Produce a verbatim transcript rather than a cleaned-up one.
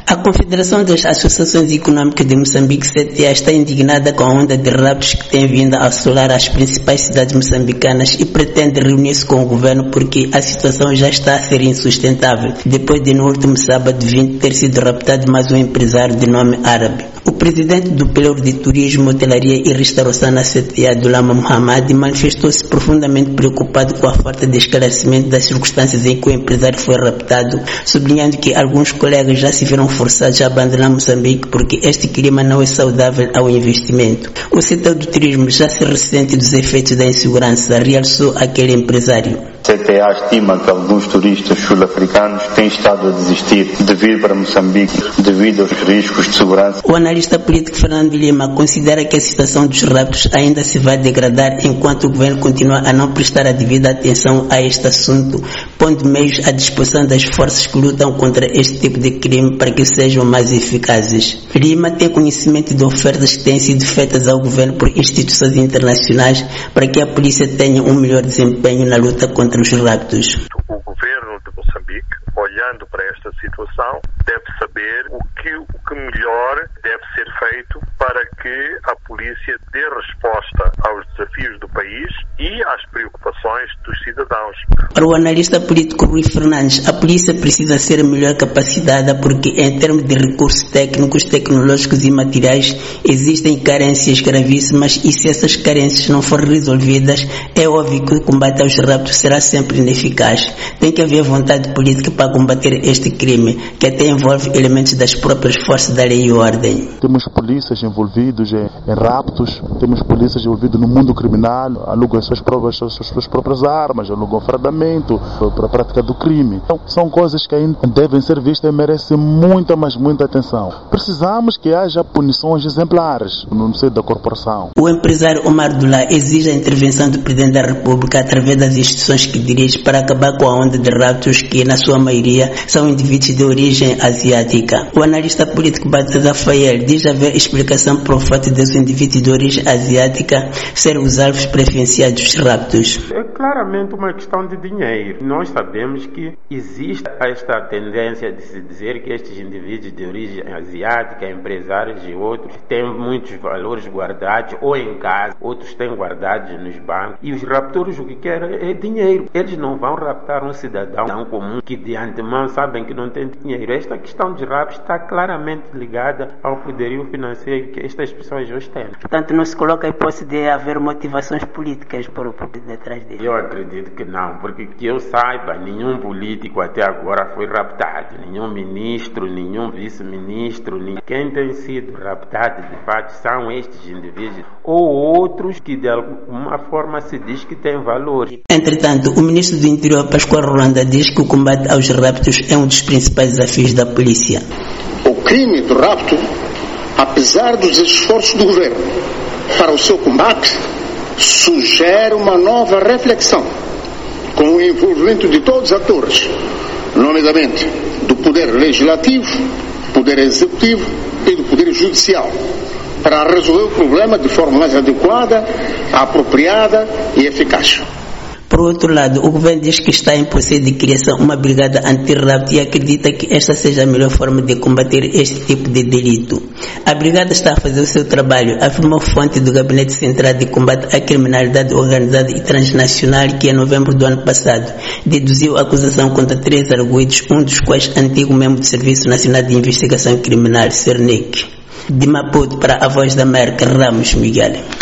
A Confederação das Associações Econômicas de Moçambique, C T A, está indignada com a onda de raptos que tem vindo a assolar as principais cidades moçambicanas e pretende reunir-se com o governo porque a situação já está a ser insustentável, depois de no último sábado vinte ter sido raptado mais um empresário de nome árabe. O presidente do Pelouro de Turismo, Hotelaria e Restauração na C T A, Dulama Muhammad, manifestou-se profundamente preocupado com a falta de esclarecimento das circunstâncias em que o empresário foi raptado, sublinhando que alguns colegas já se viram forçados a abandonar Moçambique porque este clima não é saudável ao investimento. O setor do turismo já se ressente dos efeitos da insegurança, realçou aquele empresário. C T A estima que alguns turistas sul-africanos têm estado a desistir de vir para Moçambique devido aos riscos de segurança. O analista político Fernando Lima considera que a situação dos raptos ainda se vai degradar enquanto o governo continua a não prestar a devida atenção a este assunto, pondo meios à disposição das forças que lutam contra este tipo de crime para que sejam mais eficazes. Lima tem conhecimento de ofertas que têm sido feitas ao governo por instituições internacionais para que a polícia tenha um melhor desempenho na luta contra os raptos. O governo de Moçambique, olhando para esta situação, deve saber o que, o que melhor deve ser feito para que a polícia dê resposta aos desafios do país e às preocupações dos cidadãos. Para o analista político Rui Fernandes, a polícia precisa ser melhor capacitada porque, em termos de recursos técnicos, tecnológicos e materiais, existem carências gravíssimas e se essas carências não forem resolvidas, é óbvio que o combate aos raptos será sempre ineficaz. Tem que haver vontade política para combater este crime, que até envolve elementos das próprias forças da lei e ordem. Temos polícias envolvidos em, em raptos, temos polícias envolvidas no mundo criminal, alugam as suas próprias, as suas próprias armas, alugam fardamento para a prática do crime. Então, são coisas que ainda devem ser vistas e merecem muita, mas muita atenção. Precisamos que haja punições exemplares no seio da corporação. O empresário Omar Dulá exige a intervenção do Presidente da República através das instituições que dirige para acabar com a onda de raptos que, na sua maioria, são indivíduos de origem asiática. O analista político Baltazar Fael diz haver explicação para o fato de os indivíduos de origem asiática serem os alvos preferenciais dos raptos. É claramente uma questão de dinheiro. Nós sabemos que existe esta tendência de se dizer que estes indivíduos de origem asiática, empresários e outros, têm muitos valores guardados ou em casa, outros têm guardados nos bancos. E os raptores o que querem é dinheiro. Eles não vão raptar um cidadão comum que de antemão sabem que não tem dinheiro. Esta questão de raptos está claramente ligada ao poderio financeiro que estas pessoas hoje têm. Portanto, não se coloca a hipótese de haver motivações políticas por, por detrás dele. Eu acredito que não, porque que eu saiba, nenhum político até agora foi raptado, nenhum ministro, nenhum vice-ministro, nem... quem tem sido raptado de fato são estes indivíduos ou outros que de alguma forma se diz que têm valor. Entretanto, o ministro do Interior, Pascoal Rolanda, diz que o combate aos raptos é um dos principais desafios da polícia. O crime do rapto, apesar dos esforços do governo para o seu combate, sugere uma nova reflexão, com o envolvimento de todos os atores, nomeadamente do Poder Legislativo, Poder Executivo e do Poder Judicial, para resolver o problema de forma mais adequada, apropriada e eficaz. Por outro lado, o governo diz que está em processo de criação uma brigada anti-rapto e acredita que esta seja a melhor forma de combater este tipo de delito. A brigada está a fazer o seu trabalho, afirmou fonte do Gabinete Central de Combate à Criminalidade Organizada e Transnacional, que em novembro do ano passado deduziu a acusação contra três arguidos, um dos quais antigo membro do Serviço Nacional de Investigação Criminal, SERNIC. De Maputo para a Voz da América, Ramos Miguel.